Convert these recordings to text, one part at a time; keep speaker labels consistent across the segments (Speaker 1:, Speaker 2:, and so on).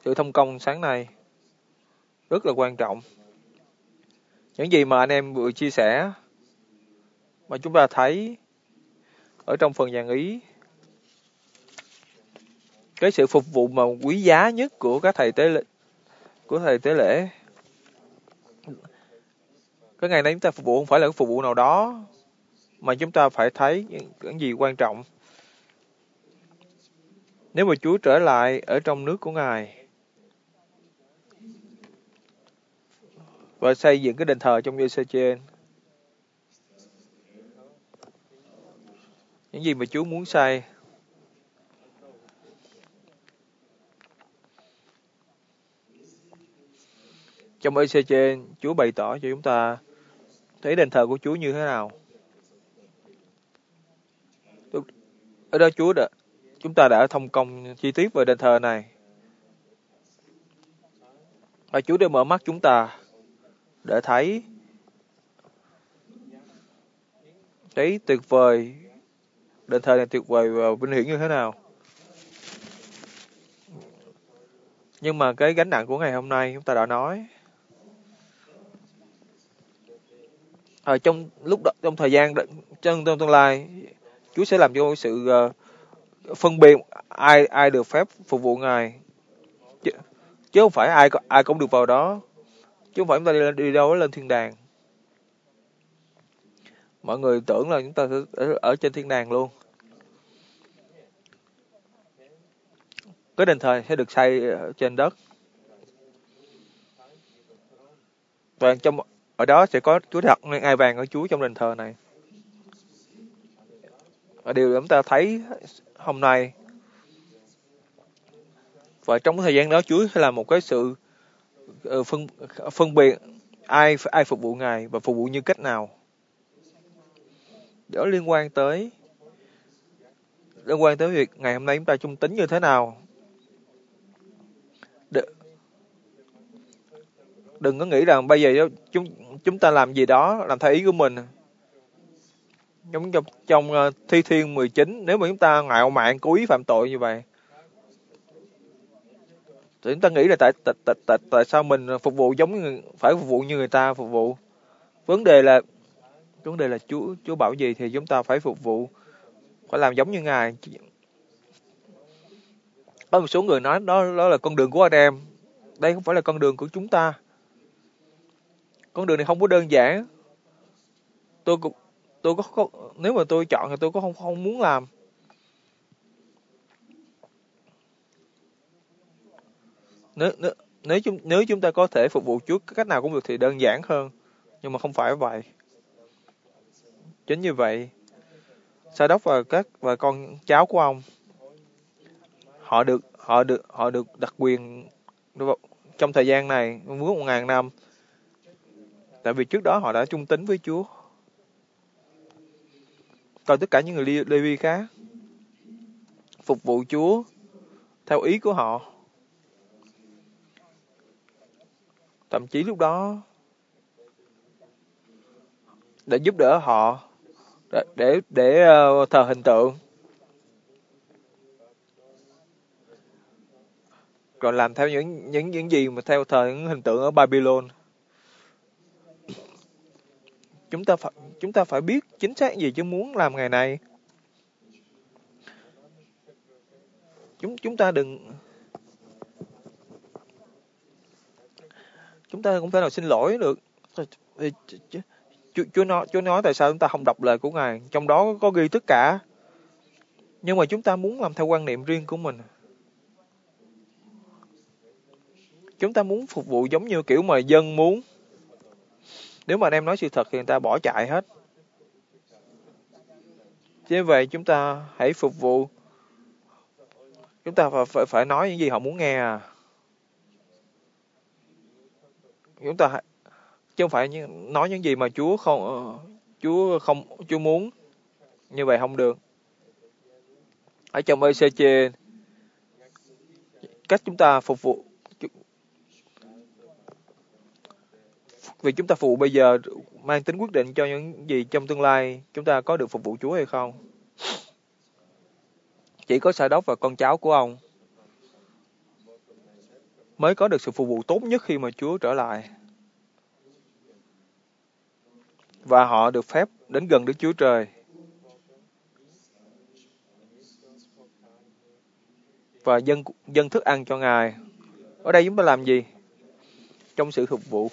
Speaker 1: sự thông công sáng nay rất là quan trọng. Những gì mà anh em vừa chia sẻ mà chúng ta thấy ở trong phần dàn ý, cái sự phục vụ mà quý giá nhất của các thầy tế lễ, cái ngày nay chúng ta phục vụ không phải là cái phục vụ nào đó, mà chúng ta phải thấy những gì quan trọng. Nếu mà Chúa trở lại ở trong nước của Ngài và xây dựng cái đền thờ trong Giê-xê-trên, những gì mà Chúa muốn xây, trong Giê-xê-trên, Chúa bày tỏ cho chúng ta thấy đền thờ của Chúa như thế nào. Ở đó chúng ta đã thông công chi tiết về đền thờ này. Và Chúa đã mở mắt chúng ta để thấy tuyệt vời, đền thờ này tuyệt vời và vinh hiển như thế nào. Nhưng mà cái gánh nặng của ngày hôm nay chúng ta đã nói. Trong thời gian trong tương lai, Chúa sẽ làm cho sự phân biệt ai được phép phục vụ Ngài, chứ không phải ai cũng được vào đó. Chứ không phải chúng ta đi đâu lên thiên đàng. Mọi người tưởng là chúng ta ở trên thiên đàng luôn. Cái đền thờ sẽ được xây trên đất. Và ở đó sẽ có Chúa đặt ngai vàng ở Chúa trong đền thờ này. Và điều chúng ta thấy hôm nay, và trong cái thời gian đó Chúa sẽ làm một cái sự phân biệt ai phục vụ Ngài và phục vụ như cách nào. Đó liên quan tới việc ngày hôm nay chúng ta trung tín như thế nào. Đừng có nghĩ rằng bây giờ chúng ta làm gì đó làm theo ý của mình. Giống trong Thi Thiên 19, nếu mà chúng ta ngạo mạn cố ý phạm tội như vậy, thì chúng ta nghĩ là tại sao mình phục vụ phải phục vụ như người ta phục vụ. Vấn đề là Chúa bảo gì thì chúng ta phải phục vụ, phải làm giống như Ngài. Có một số người nói đó là con đường của anh em. Đây không phải là con đường của chúng ta. Con đường này không có đơn giản. Nếu mà tôi chọn thì tôi có không muốn làm. Nếu chúng ta có thể phục vụ Chúa cách nào cũng được thì đơn giản hơn, nhưng mà không phải vậy. Chính như vậy, Sa-đốc và con cháu của ông, họ được đặc quyền trong thời gian này muốn 1.000 năm, tại vì trước đó họ đã trung tín với Chúa. Còn tất cả những người Lê-vi khác phục vụ Chúa theo ý của họ. Thậm chí lúc đó để giúp đỡ họ để thờ hình tượng, rồi làm theo những gì mà theo thờ những hình tượng ở Babylon. Chúng ta phải biết chính xác gì chứ muốn làm ngày này. Chúng ta không thể nào xin lỗi được. Chúa nói tại sao chúng ta không đọc lời của Ngài, trong đó có ghi tất cả. Nhưng mà chúng ta muốn làm theo quan niệm riêng của mình. Chúng ta muốn phục vụ giống như kiểu mà dân muốn. Nếu mà anh em nói sự thật thì người ta bỏ chạy hết. Chứ vậy chúng ta hãy phục vụ. Chúng ta phải nói những gì họ muốn nghe à. Chứ không phải nói những gì mà Chúa muốn. Như vậy không được. Ở trong ECC, cách chúng ta phục vụ, vì chúng ta phục vụ bây giờ mang tính quyết định cho những gì trong tương lai chúng ta có được phục vụ Chúa hay không. Chỉ có Sa-đốc và con cháu của ông mới có được sự phục vụ tốt nhất khi mà Chúa trở lại. Và họ được phép đến gần Đức Chúa Trời và dâng thức ăn cho Ngài. Ở đây chúng ta làm gì? Trong sự phục vụ,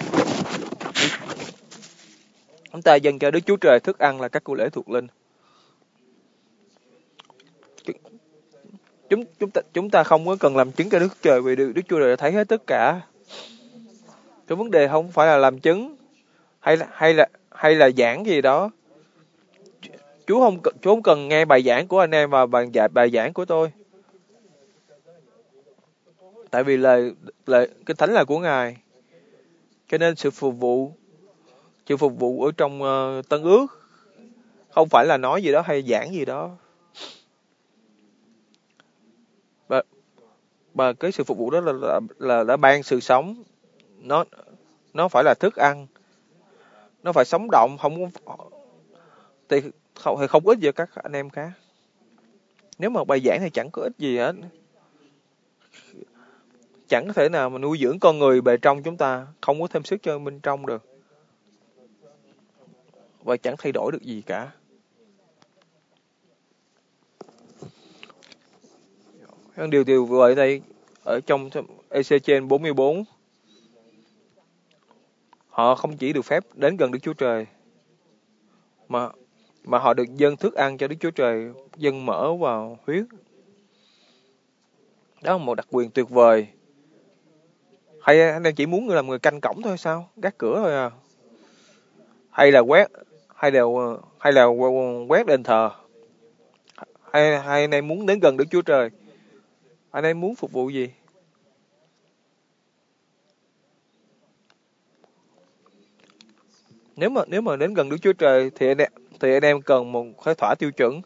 Speaker 1: chúng ta dâng cho Đức Chúa Trời thức ăn là các của lễ thuộc linh. Chúng ta không có cần làm chứng cho Đức Chúa Trời, vì Đức Chúa Trời đã thấy hết tất cả. Cái vấn đề không phải là làm chứng hay là giảng gì đó. Chúa không cần nghe bài giảng của anh em và bài giảng của tôi. Tại vì lời cái thánh là của Ngài. Cho nên sự phục vụ ở trong Tân Ước không phải là nói gì đó hay giảng gì đó. Và cái sự phục vụ đó là đã ban sự sống. Nó phải là thức ăn. Nó phải sống động, thì không có ích gì các anh em khác. Nếu mà bài giảng thì chẳng có ích gì hết. Chẳng có thể nào mà nuôi dưỡng con người bề trong chúng ta, không có thêm sức cho bên trong được. Và chẳng thay đổi được gì cả. Điều tuyệt vời ở đây, ở trong Ê-xê-trên 44, họ không chỉ được phép đến gần Đức Chúa Trời, mà họ được dâng thức ăn cho Đức Chúa Trời, dâng mỡ và huyết. Đó là một đặc quyền tuyệt vời. Hay anh em chỉ muốn làm người canh cổng thôi sao? Gác cửa thôi à? Hay là quét đền thờ? Hay anh em muốn đến gần Đức Chúa Trời? Anh em muốn phục vụ gì? Nếu mà đến gần Đức Chúa Trời thì anh em cần một cái thỏa tiêu chuẩn.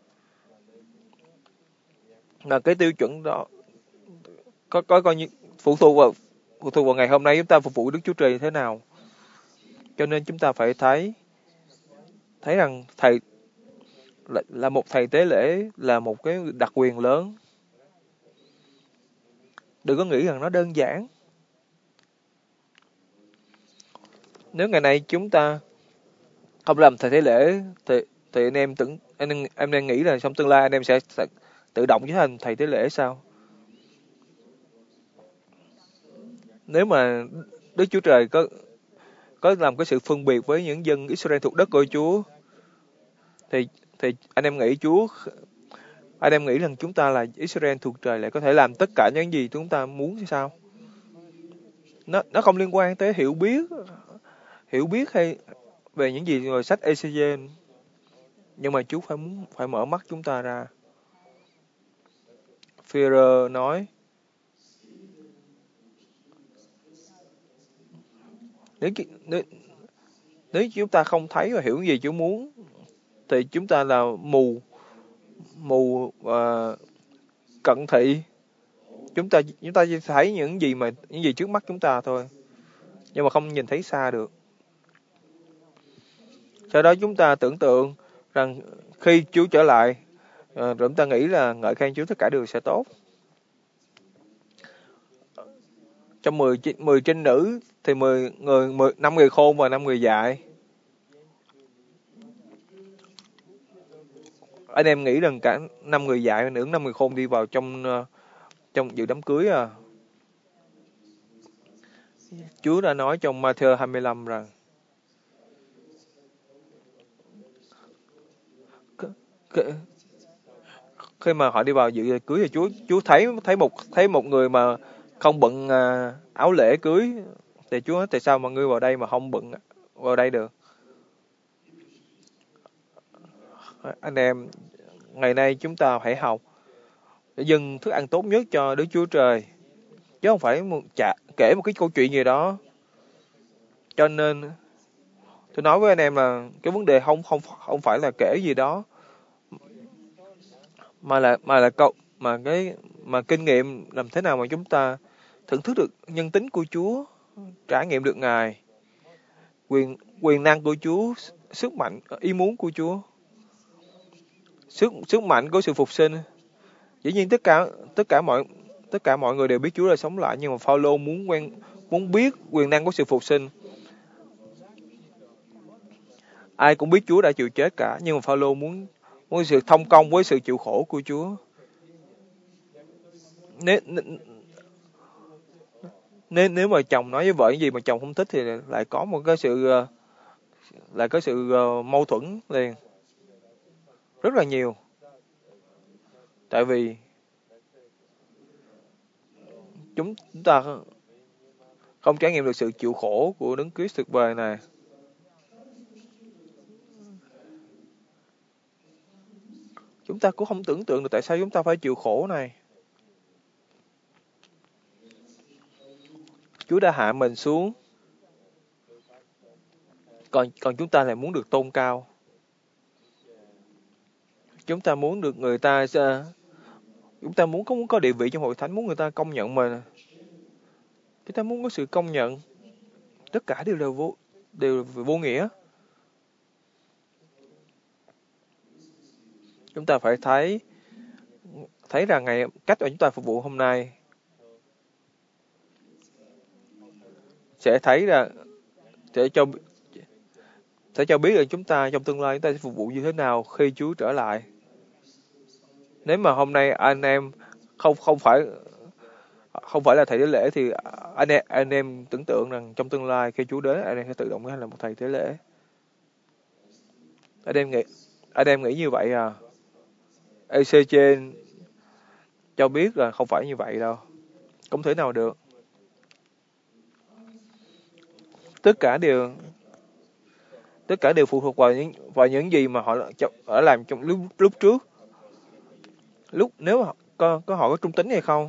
Speaker 1: Là cái tiêu chuẩn đó có coi như phụ thuộc vào ngày hôm nay chúng ta phục vụ Đức Chúa Trời như thế nào. Cho nên chúng ta phải thấy rằng thầy là một thầy tế lễ là một cái đặc quyền lớn. Đừng có nghĩ rằng nó đơn giản. Nếu ngày nay chúng ta không làm thầy tế lễ thì anh em nghĩ là trong tương lai anh em sẽ tự động trở thành thầy tế lễ sao? Nếu mà Đức Chúa Trời có làm cái sự phân biệt với những dân Israel thuộc đất của Chúa, thì anh em nghĩ rằng chúng ta là Israel thuộc trời lại có thể làm tất cả những gì chúng ta muốn thì sao? Nó không liên quan tới hiểu biết hay về những gì rồi sách Ê-xê-giên. Nhưng mà Chúa phải mở mắt chúng ta ra. Phi-rơ nói, nếu chúng ta không thấy và hiểu gì Chúa muốn, thì chúng ta là mù cận thị. Chúng ta chỉ thấy những gì trước mắt chúng ta thôi, nhưng mà không nhìn thấy xa được. Sau đó chúng ta tưởng tượng rằng khi Chúa trở lại, rồi chúng ta nghĩ là ngợi khen Chúa tất cả đều sẽ tốt. Trong 10 trinh nữ thì 5 người khôn và 5 người dại. Anh em nghĩ rằng cả 5 người dại và 5 người khôn đi vào trong dự đám cưới à? Chúa đã nói trong Ma-thơ 25 rằng khi mà họ đi vào dự cưới thì Chúa thấy một người mà không bận áo lễ cưới, thì Chúa nói tại sao mà ngươi vào đây mà không bận vào đây được? Anh em, ngày nay chúng ta hãy học để dâng thức ăn tốt nhất cho Đức Chúa Trời, chứ không phải kể một cái câu chuyện gì đó. Cho nên tôi nói với anh em là cái vấn đề không phải là kể gì đó, mà kinh nghiệm làm thế nào mà chúng ta thưởng thức được nhân tính của Chúa, trải nghiệm được Ngài, quyền năng của Chúa, sức mạnh, ý muốn của Chúa, sức mạnh của sự phục sinh. Dĩ nhiên tất cả Tất cả mọi người đều biết Chúa đã sống lại, nhưng mà Phaolô muốn biết quyền năng của sự phục sinh. Ai cũng biết Chúa đã chịu chết cả, nhưng mà Phaolô muốn muốn sự thông công với sự chịu khổ của Chúa. Nếu nếu mà chồng nói với vợ cái gì mà chồng không thích thì lại có một cái sự mâu thuẫn liền, rất là nhiều. Tại vì chúng ta không trải nghiệm được sự chịu khổ của Đấng Christ tuyệt vời này. Chúng ta cũng không tưởng tượng được tại sao chúng ta phải chịu khổ này. Chúa đã hạ mình xuống, còn chúng ta lại muốn được tôn cao. Chúng ta muốn được người ta, chúng ta muốn có địa vị trong hội thánh, muốn người ta công nhận mình. Chúng ta muốn có sự công nhận. Tất cả đều vô nghĩa. Chúng ta phải thấy rằng cách mà chúng ta phục vụ hôm nay sẽ thấy là sẽ cho biết là chúng ta trong tương lai chúng ta sẽ phục vụ như thế nào khi Chúa trở lại. Nếu mà hôm nay anh em không phải là thầy tế lễ thì anh em tưởng tượng rằng trong tương lai khi Chúa đến anh em sẽ tự động là một thầy tế lễ. Anh em nghĩ như vậy à? EC trên cho biết là không phải như vậy đâu. Không thể nào được. Tất cả đều phụ thuộc vào những gì mà họ đã làm trong lúc trước. Nếu mà có họ có trung tín hay không,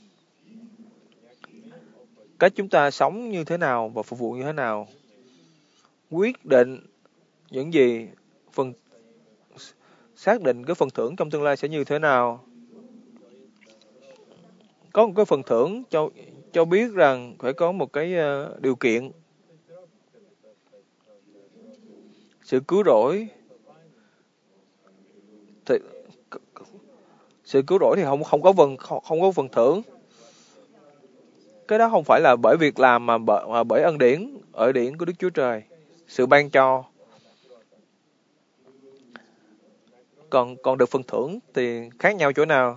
Speaker 1: cách chúng ta sống như thế nào và phục vụ như thế nào quyết định những gì, xác định cái phần thưởng trong tương lai sẽ như thế nào. Có một cái phần thưởng cho biết rằng phải có một cái điều kiện. Sự cứu rỗi thì không có phần thưởng. Cái đó không phải là bởi việc làm mà bởi ân điển của Đức Chúa Trời, sự ban cho. Còn được phần thưởng thì khác nhau chỗ nào?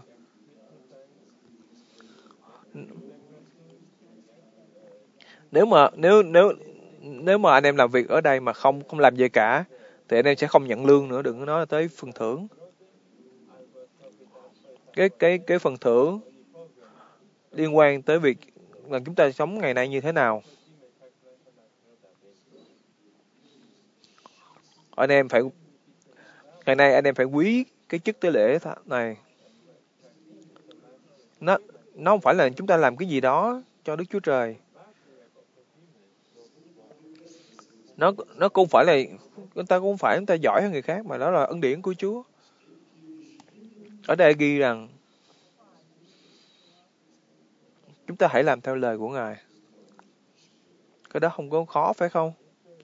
Speaker 1: Nếu mà anh em làm việc ở đây mà không làm gì cả thì anh em sẽ không nhận lương nữa, đừng có nói tới phần thưởng. Cái phần thưởng liên quan tới việc là chúng ta sống ngày nay như thế nào. Ngày nay anh em phải quý cái chức tế lễ này. Nó không phải là chúng ta làm cái gì đó cho Đức Chúa Trời. Nó cũng phải là chúng ta giỏi hơn người khác, mà đó là ân điển của Chúa. Ở đây ghi rằng chúng ta hãy làm theo lời của Ngài. Cái đó không có khó phải không?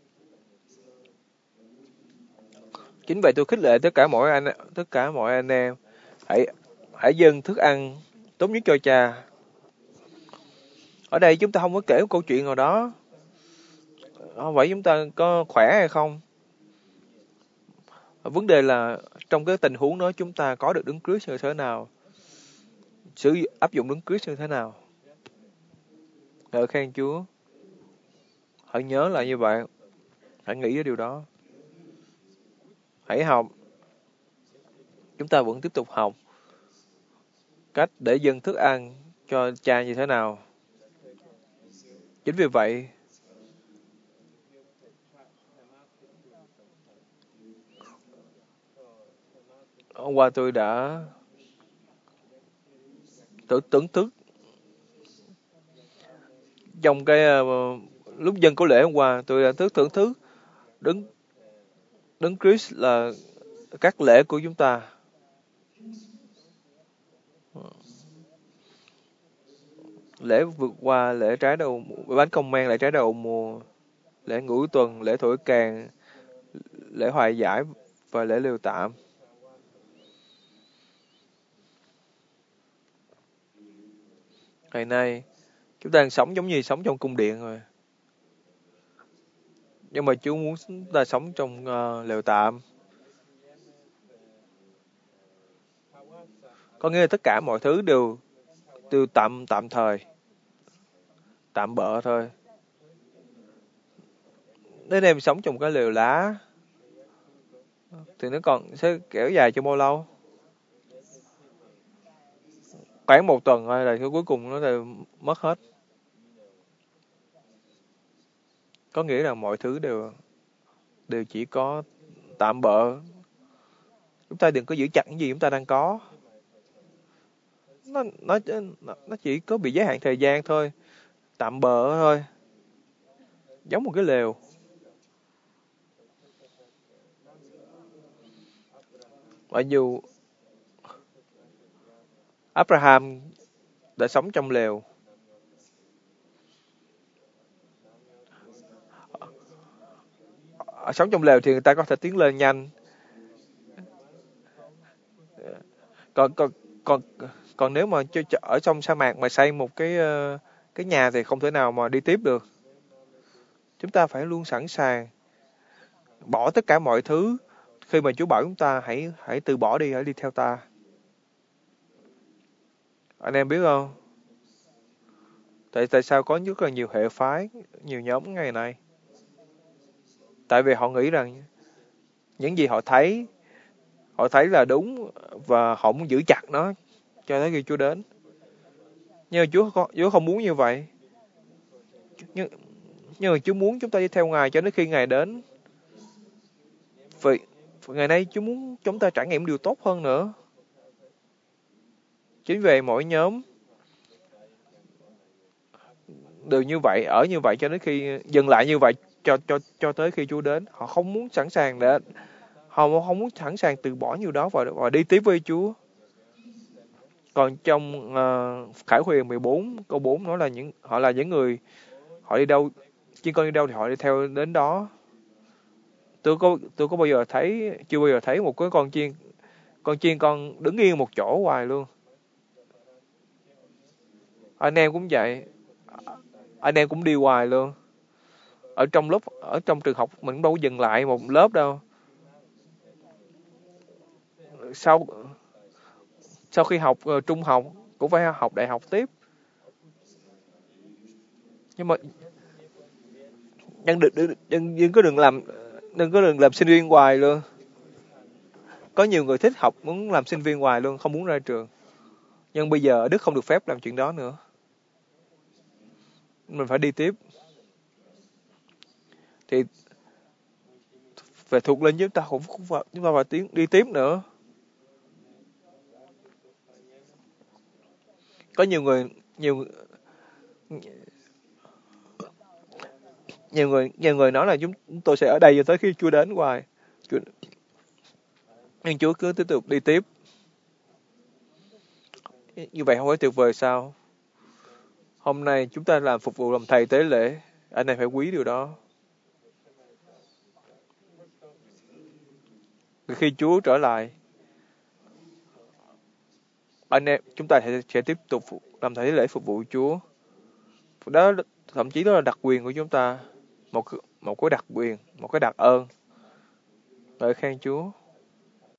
Speaker 1: Chính vậy tôi khích lệ tất cả mọi anh em hãy dâng thức ăn tốt nhất cho Cha. Ở đây chúng ta không có kể một câu chuyện nào đó. Không phải chúng ta có khỏe hay không. Vấn đề là trong cái tình huống đó chúng ta có được Đấng Christ như thế nào, áp dụng Đấng Christ như thế nào. Ngợi khen Chúa. Hãy nhớ là như vậy. Hãy nghĩ cái điều đó. Hãy học. Chúng ta vẫn tiếp tục học cách để dâng thức ăn cho Cha như thế nào. Chính vì vậy, hôm qua tôi đã tưởng thức trong cái lúc dân có lễ hôm qua, tôi đã thưởng thức Đấng Christ là các lễ của chúng ta. Lễ vượt qua, lễ trái đầu bánh công men, lễ trái đầu mùa, lễ ngũ tuần, lễ thổi kèn, lễ hòa giải và lễ liều tạm. Ngày nay chúng ta đang sống giống như sống trong cung điện rồi. Nhưng mà Chúa muốn chúng ta sống trong lều tạm. Có nghĩa là tất cả mọi thứ đều đều tạm tạm thời, tạm bợ thôi. Nếu em sống trong cái lều lá thì nó còn sẽ kéo dài cho bao lâu? Khoảng 1 tuần thôi là cuối cùng nó đều mất hết. Có nghĩa là mọi thứ đều đều chỉ có tạm bợ. Chúng ta đừng có giữ chặt những gì chúng ta đang có. Nó nó nó chỉ có bị giới hạn thời gian thôi, tạm bợ thôi, giống một cái lều. Mặc dù Abraham đã sống trong lều, sống trong lều thì người ta có thể tiến lên nhanh. Còn còn còn còn nếu mà ở trong sa mạc mà xây một cái nhà thì không thể nào mà đi tiếp được. Chúng ta phải luôn sẵn sàng bỏ tất cả mọi thứ khi mà Chúa bảo chúng ta hãy hãy từ bỏ đi, hãy đi theo ta. Anh em biết không? Tại sao có rất là nhiều hệ phái, nhiều nhóm ngày nay? Tại vì họ nghĩ rằng những gì họ thấy là đúng và họ muốn giữ chặt nó cho tới khi Chúa đến. Nhưng mà Chúa không muốn như vậy. Nhưng, nhưng mà Chúa muốn chúng ta đi theo Ngài cho đến khi Ngài đến. Vì ngày nay Chúa muốn chúng ta trải nghiệm điều tốt hơn nữa. Chính vì mỗi nhóm đều như vậy, ở như vậy cho đến khi dừng lại như vậy cho tới khi Chúa đến. Họ không muốn sẵn sàng để họ không muốn sẵn sàng từ bỏ nhiều đó và đi tiếp với Chúa. Còn trong Khải Huyền 14 câu 4 nói là họ là những người họ đi đâu, chiên con đi đâu thì họ đi theo đến đó. Tôi có bao giờ thấy chưa bao giờ thấy một cái con chiên con đứng yên một chỗ hoài luôn. Anh em cũng vậy, anh em cũng đi hoài luôn. Ở trong trường học mình cũng đâu có dừng lại một lớp đâu. Sau sau khi học trung học cũng phải học đại học tiếp. Nhưng mà đừng có đừng làm sinh viên hoài luôn. Có nhiều người thích học muốn làm sinh viên hoài luôn, không muốn ra trường. Nhưng bây giờ ở Đức không được phép làm chuyện đó nữa. Mình phải đi tiếp. Thì về thuộc linh chúng ta chúng ta phải đi tiếp nữa. Có nhiều nhiều người nói là chúng tôi sẽ ở đây cho tới khi Chúa đến hoài. Nhưng Chúa cứ tiếp tục đi tiếp. Như vậy không phải tuyệt vời sao? Hôm nay chúng ta làm phục vụ làm thầy tế lễ. Anh em phải quý điều đó. Khi Chúa trở lại, anh em chúng ta sẽ tiếp tục làm thầy tế lễ phục vụ Chúa. Đó thậm chí đó là đặc quyền của chúng ta. Một cái đặc quyền, một cái đặc ơn. Ngợi khen Chúa.